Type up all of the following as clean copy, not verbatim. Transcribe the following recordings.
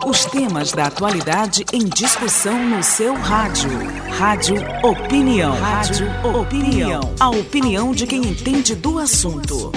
Os temas da atualidade em discussão no seu rádio. Rádio Opinião. Rádio Opinião. A opinião de quem entende do assunto.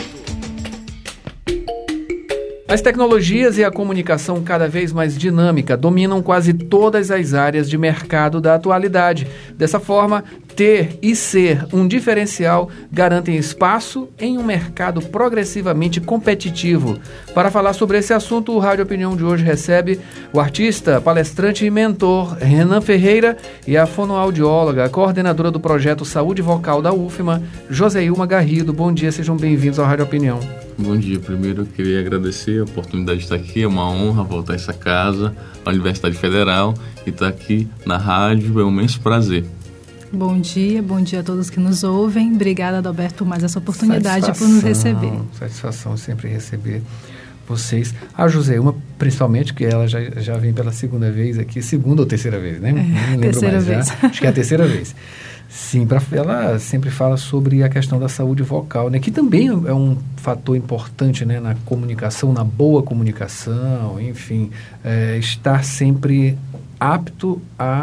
As tecnologias e a comunicação cada vez mais dinâmica dominam quase todas as áreas de mercado da atualidade. Dessa forma, ter e ser um diferencial garantem espaço em um mercado progressivamente competitivo. Para falar sobre esse assunto, o Rádio Opinião de hoje recebe o artista, palestrante e mentor Renan Ferreira e a fonoaudióloga, coordenadora do projeto Saúde Vocal da UFMA, Joseilma Garrido. Bom dia, sejam bem-vindos ao Rádio Opinião. Bom dia. Primeiro eu queria agradecer a oportunidade de estar aqui. É uma honra voltar a essa casa, a Universidade Federal, e estar aqui na rádio é um imenso prazer. Bom dia a todos que nos ouvem. Obrigada, Adalberto, por mais essa oportunidade por nos receber. Satisfação sempre receber vocês. A Joseilma, principalmente, que ela já vem pela segunda vez aqui, segunda ou terceira vez, né? Não lembro terceira mais, vez. Acho que é a terceira vez. Sim, ela sempre fala sobre a questão da saúde vocal, né? Que também é um fator importante, né? Na comunicação, na boa comunicação, enfim, estar sempre apto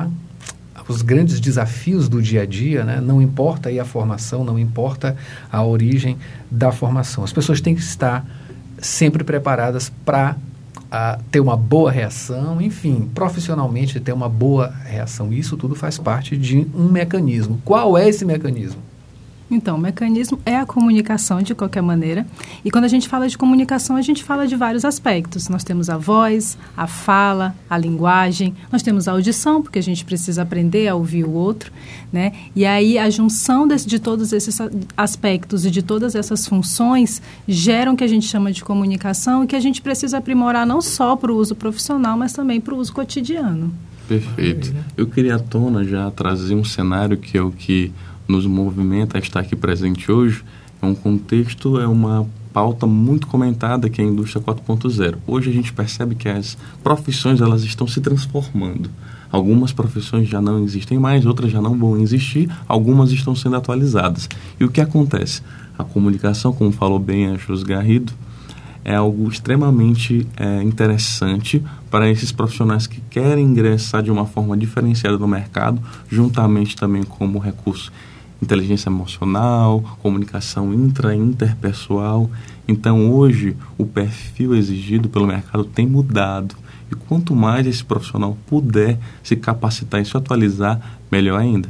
aos grandes desafios do dia a dia, né? Não importa aí a formação, não importa a origem da formação. As pessoas têm que estar sempre preparadas para ter uma boa reação, enfim, profissionalmente ter uma boa reação. Isso tudo faz parte de um mecanismo. Qual é esse mecanismo? Então, o mecanismo é a comunicação, de qualquer maneira. E quando a gente fala de comunicação, a gente fala de vários aspectos. Nós temos a voz, a fala, a linguagem. Nós temos a audição, porque a gente precisa aprender a ouvir o outro, né? E aí, a junção de todos esses aspectos e de todas essas funções geram o que a gente chama de comunicação e que a gente precisa aprimorar não só para o uso profissional, mas também para o uso cotidiano. Perfeito. Eu queria à tona já trazer um cenário que é o que nos movimenta a estar aqui presente hoje. É um contexto, é uma pauta muito comentada, que é a indústria 4.0. Hoje a gente percebe que as profissões elas estão se transformando. Algumas profissões já não existem mais, outras já não vão existir, algumas estão sendo atualizadas. E o que acontece? A comunicação, como falou bem a Jos Garrido, é algo extremamente interessante para esses profissionais que querem ingressar de uma forma diferenciada no mercado, juntamente também como recurso inteligência emocional, comunicação interpessoal. Então, hoje, o perfil exigido pelo mercado tem mudado. E quanto mais esse profissional puder se capacitar e se atualizar, melhor ainda.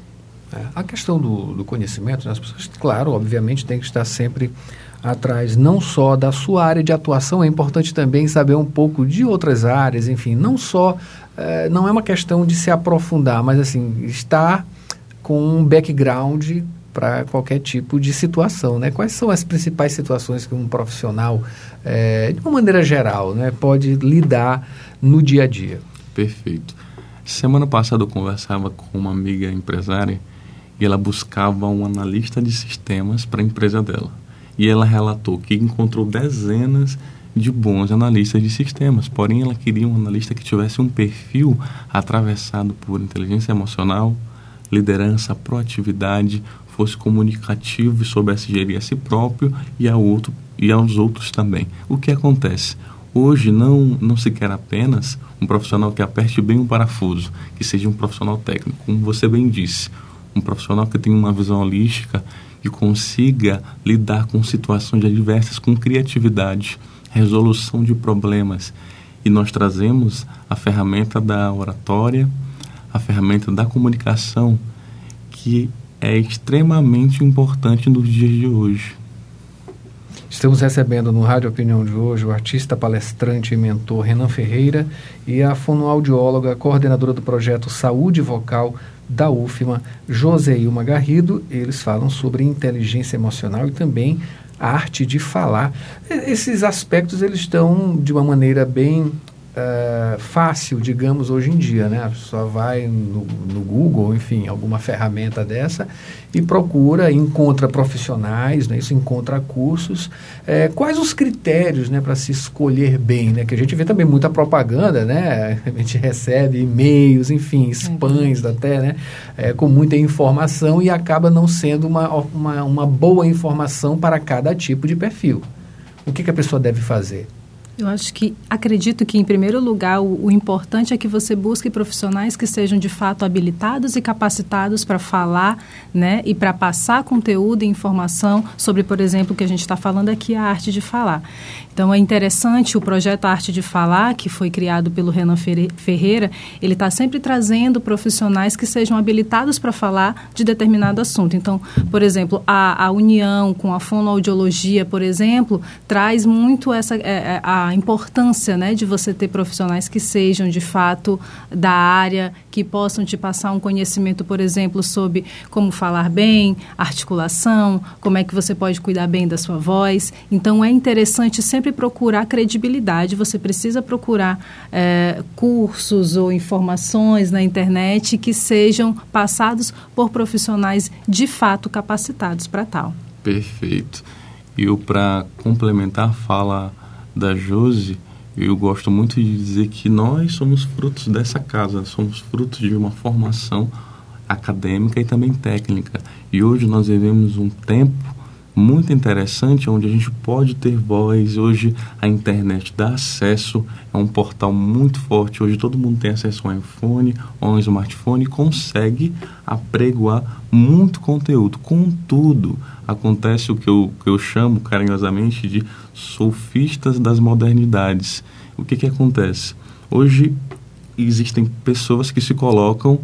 A questão do conhecimento, né? As pessoas, claro, obviamente, têm que estar sempre atrás, não só da sua área de atuação, é importante também saber um pouco de outras áreas, enfim, não só, não é uma questão de se aprofundar, mas assim, estar com um background para qualquer tipo de situação, né? Quais são as principais situações que um profissional, de uma maneira geral, né, pode lidar no dia a dia? Perfeito. Semana passada eu conversava com uma amiga empresária e ela buscava um analista de sistemas para a empresa dela. E ela relatou que encontrou dezenas de bons analistas de sistemas, porém ela queria um analista que tivesse um perfil atravessado por inteligência emocional, liderança, proatividade, fosse comunicativo e soubesse gerir a si próprio e aos outros também. O que acontece? Hoje não se quer apenas um profissional que aperte bem um parafuso, que seja um profissional técnico, como você bem disse, um profissional que tenha uma visão holística, que consiga lidar com situações adversas com criatividade, resolução de problemas. E nós trazemos a ferramenta da oratória, a ferramenta da comunicação, que é extremamente importante nos dias de hoje. Estamos recebendo no Rádio Opinião de hoje o artista, palestrante e mentor Renan Ferreira e a fonoaudióloga, coordenadora do projeto Saúde Vocal da UFMA, Joseilma Garrido. Eles falam sobre inteligência emocional e também a arte de falar. Esses aspectos eles estão de uma maneira bem fácil, digamos, hoje em dia, né? A pessoa vai no Google, enfim, alguma ferramenta dessa e procura, encontra profissionais, né? Isso, encontra cursos. Quais os critérios, né, para se escolher bem, né? Que a gente vê também muita propaganda, né? A gente recebe e-mails, enfim, spams até, né? Com muita informação e acaba não sendo uma boa informação para cada tipo de perfil. O que a pessoa deve fazer? Eu acredito que, em primeiro lugar, o importante é que você busque profissionais que sejam, de fato, habilitados e capacitados para falar, né, e para passar conteúdo e informação sobre, por exemplo, o que a gente está falando aqui, a arte de falar. Então, é interessante o projeto Arte de Falar, que foi criado pelo Renan Ferreira, ele está sempre trazendo profissionais que sejam habilitados para falar de determinado assunto. Então, por exemplo, a união com a fonoaudiologia, por exemplo, traz muito a importância, né, de você ter profissionais que sejam, de fato, da área, que possam te passar um conhecimento, por exemplo, sobre como falar bem, articulação, como é que você pode cuidar bem da sua voz. Então, é interessante sempre procurar credibilidade, você precisa procurar cursos ou informações na internet que sejam passados por profissionais de fato capacitados para tal. Perfeito. E para complementar a fala da Josi, eu gosto muito de dizer que nós somos frutos dessa casa, somos frutos de uma formação acadêmica e também técnica. E hoje nós vivemos um tempo muito interessante, onde a gente pode ter voz. Hoje a internet dá acesso, é um portal muito forte. Hoje todo mundo tem acesso a um iPhone ou um smartphone e consegue apregoar muito conteúdo. Contudo, acontece o que eu chamo carinhosamente de sofistas das modernidades. O que acontece? Hoje existem pessoas que se colocam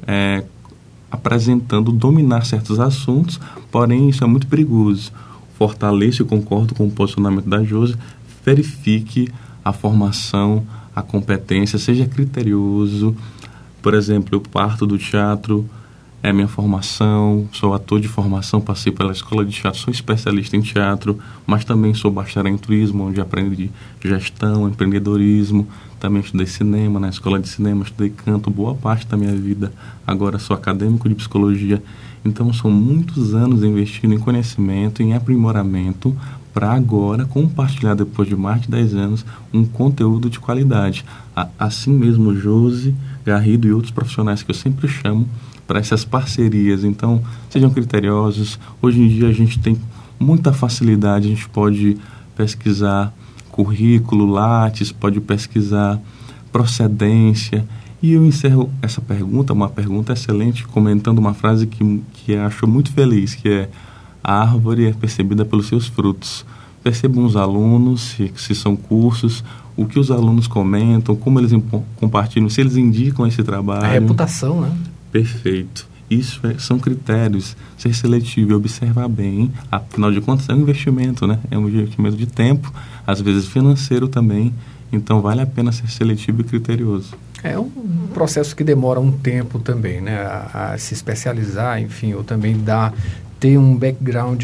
apresentando dominar certos assuntos, porém isso é muito perigoso. Fortaleço e concordo com o posicionamento da Josi, verifique a formação, a competência, seja criterioso. Por exemplo, eu parto do teatro, é minha formação, sou ator de formação, passei pela escola de teatro, sou especialista em teatro, mas também sou bacharel em turismo, onde aprendi gestão, empreendedorismo, também estudei cinema, na escola de cinema, estudei canto, boa parte da minha vida. Agora sou acadêmico de psicologia, então são muitos anos investindo em conhecimento, em aprimoramento, para agora compartilhar, depois de mais de 10 anos, um conteúdo de qualidade. Assim mesmo, Josi Garrido e outros profissionais que eu sempre chamo para essas parcerias. Então, sejam criteriosos. Hoje em dia a gente tem muita facilidade, a gente pode pesquisar currículo, Lattes, pode pesquisar procedência. E eu encerro essa pergunta, uma pergunta excelente, comentando uma frase que acho muito feliz, que é: a árvore é percebida pelos seus frutos. Percebam os alunos, se são cursos, o que os alunos comentam, como eles compartilham, se eles indicam esse trabalho. A reputação, né? Perfeito. Isso são critérios. Ser seletivo e observar bem, afinal de contas é um investimento, né? É um investimento de tempo, às vezes financeiro também. Então vale a pena ser seletivo e criterioso. É um processo que demora um tempo também, né? A se especializar, enfim, ou também ter um background,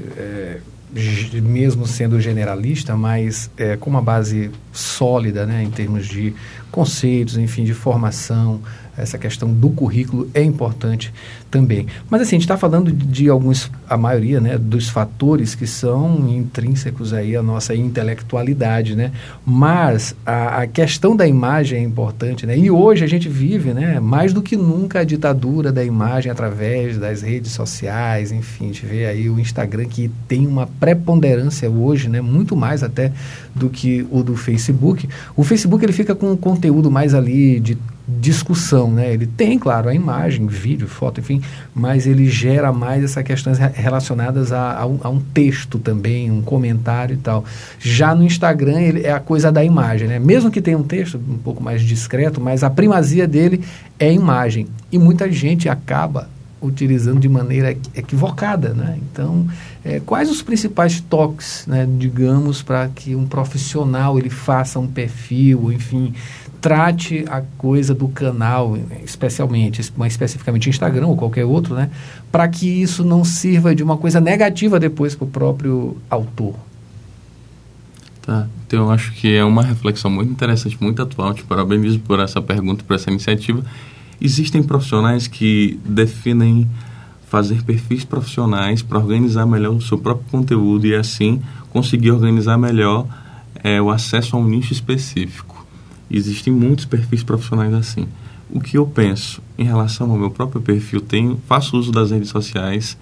mesmo sendo generalista, mas com uma base sólida, né? Em termos de conceitos, enfim, de formação. Essa questão do currículo é importante também. Mas assim, a gente está falando de alguns, a maioria, né, dos fatores que são intrínsecos aí à nossa intelectualidade, né? Mas a questão da imagem é importante, né? E hoje a gente vive, né, mais do que nunca a ditadura da imagem através das redes sociais, enfim, a gente vê aí o Instagram que tem uma preponderância hoje, né, muito mais até do que o do Facebook. O Facebook ele fica com um conteúdo mais ali de discussão, né? Ele tem, claro, a imagem, vídeo, foto, enfim, mas ele gera mais essas questões relacionadas a um texto também, um comentário e tal. Já no Instagram, ele é a coisa da imagem, né? Mesmo que tenha um texto um pouco mais discreto, mas a primazia dele é a imagem. E muita gente acaba utilizando de maneira equivocada, né? Então, quais os principais toques, né, digamos, para que um profissional ele faça um perfil, enfim, trate a coisa do canal, especialmente, mais especificamente Instagram ou qualquer outro, né, para que isso não sirva de uma coisa negativa depois para o próprio autor? Tá, então eu acho que é uma reflexão muito interessante, muito atual. Te parabenizo por essa pergunta, por essa iniciativa. Existem profissionais que definem fazer perfis profissionais para organizar melhor o seu próprio conteúdo e assim conseguir organizar melhor o acesso a um nicho específico. Existem muitos perfis profissionais assim. O que eu penso em relação ao meu próprio perfil, faço uso das redes sociais,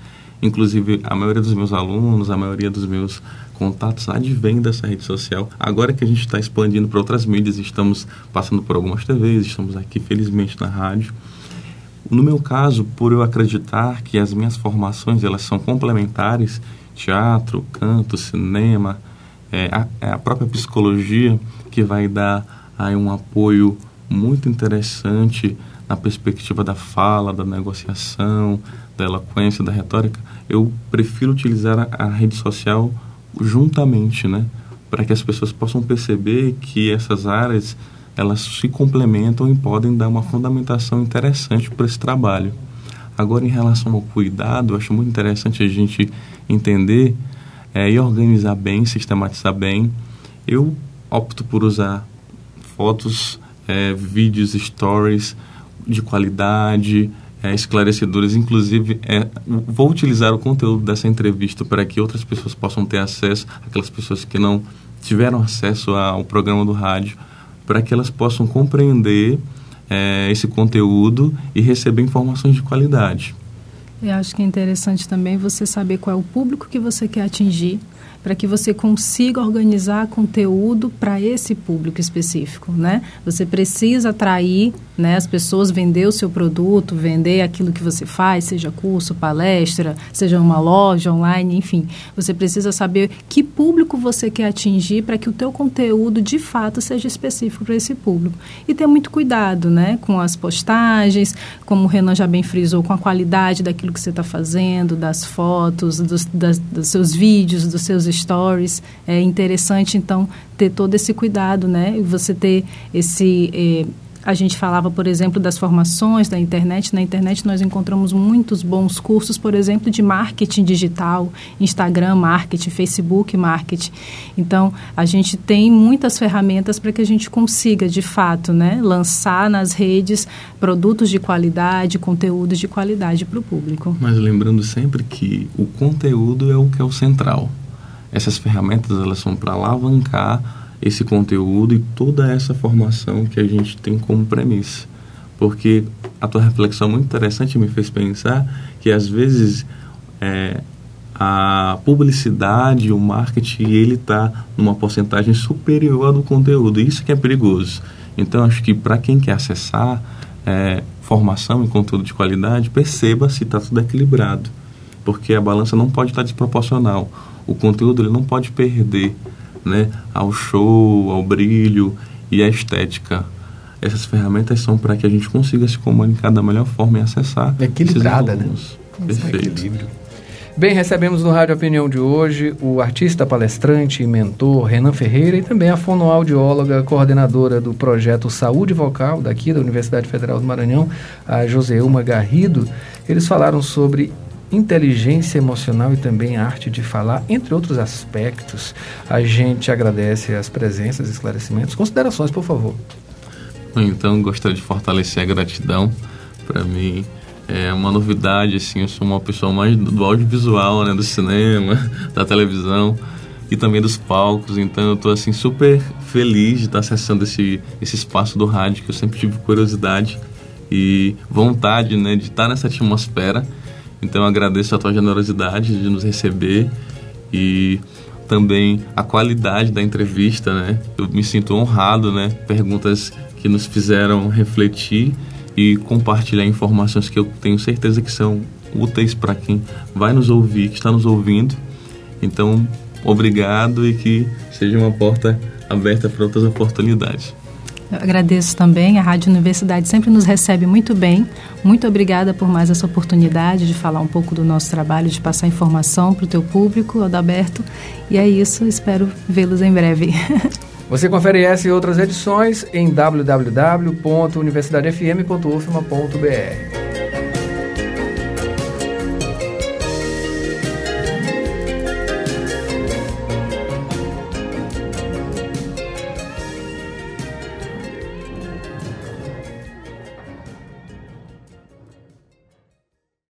Inclusive, a maioria dos meus alunos, a maioria dos meus contatos advém dessa rede social. Agora que a gente está expandindo para outras mídias, estamos passando por algumas TVs, estamos aqui, felizmente, na rádio. No meu caso, por eu acreditar que as minhas formações, elas são complementares, teatro, canto, cinema, a própria psicologia, que vai dar aí um apoio muito interessante na perspectiva da fala, da negociação, da eloquência, da retórica, eu prefiro utilizar a rede social juntamente, né? Para que as pessoas possam perceber que essas áreas, elas se complementam e podem dar uma fundamentação interessante para esse trabalho. Agora, em relação ao cuidado, eu acho muito interessante a gente entender e organizar bem, sistematizar bem. Eu opto por usar fotos, vídeos, stories de qualidade, esclarecedores. Inclusive, vou utilizar o conteúdo dessa entrevista para que outras pessoas possam ter acesso, aquelas pessoas que não tiveram acesso ao programa do rádio, para que elas possam compreender esse conteúdo e receber informações de qualidade. Eu acho que é interessante também você saber qual é o público que você quer atingir, para que você consiga organizar conteúdo para esse público específico, né? Você precisa atrair, né, as pessoas, vender o seu produto, vender aquilo que você faz, seja curso, palestra, seja uma loja online, enfim. Você precisa saber que público você quer atingir para que o teu conteúdo, de fato, seja específico para esse público. E ter muito cuidado, né, com as postagens, como o Renan já bem frisou, com a qualidade daquilo que você está fazendo, das fotos, dos seus vídeos, dos seus stories. É interessante, então, ter todo esse cuidado, né? Você ter esse... A gente falava, por exemplo, das formações da internet. Na internet nós encontramos muitos bons cursos, por exemplo, de marketing digital, Instagram marketing, Facebook marketing. Então, a gente tem muitas ferramentas para que a gente consiga, de fato, né, lançar nas redes produtos de qualidade, conteúdos de qualidade para o público. Mas lembrando sempre que o conteúdo é o que é o central. Essas ferramentas, elas são para alavancar esse conteúdo e toda essa formação que a gente tem como premissa. Porque a tua reflexão muito interessante me fez pensar que, às vezes, a publicidade, o marketing, ele está numa porcentagem superior ao do conteúdo. Isso que é perigoso. Então, acho que para quem quer acessar formação e conteúdo de qualidade, perceba se está tudo equilibrado. Porque a balança não pode estar desproporcional. O conteúdo ele não pode perder, né, ao show, ao brilho e à estética. Essas ferramentas são para que a gente consiga se comunicar da melhor forma e acessar. Equilibrada, né? Perfeito. Equilíbrio. Bem, recebemos no Rádio Opinião de hoje o artista, palestrante e mentor Renan Ferreira e também a fonoaudióloga, coordenadora do projeto Saúde Vocal, daqui da Universidade Federal do Maranhão, a Joseilma Garrido. Eles falaram sobre inteligência emocional e também a arte de falar, entre outros aspectos. A gente agradece as presenças, esclarecimentos. Considerações, por favor. Então, gostaria de fortalecer a gratidão. Para mim, é uma novidade, assim, eu sou uma pessoa mais do audiovisual, né, do cinema, da televisão e também dos palcos. Então, eu estou, assim, super feliz de estar acessando esse espaço do rádio, que eu sempre tive curiosidade e vontade, né, de estar nessa atmosfera. Então, eu agradeço a tua generosidade de nos receber e também a qualidade da entrevista, né? Eu me sinto honrado, né? Perguntas que nos fizeram refletir e compartilhar informações que eu tenho certeza que são úteis para quem vai nos ouvir, que está nos ouvindo. Então, obrigado e que seja uma porta aberta para outras oportunidades. Eu agradeço também, a Rádio Universidade sempre nos recebe muito bem. Muito obrigada por mais essa oportunidade de falar um pouco do nosso trabalho, de passar informação para o teu público, Adalberto. E é isso, espero vê-los em breve. Você confere essa e outras edições em www.universidadefm.ufma.br.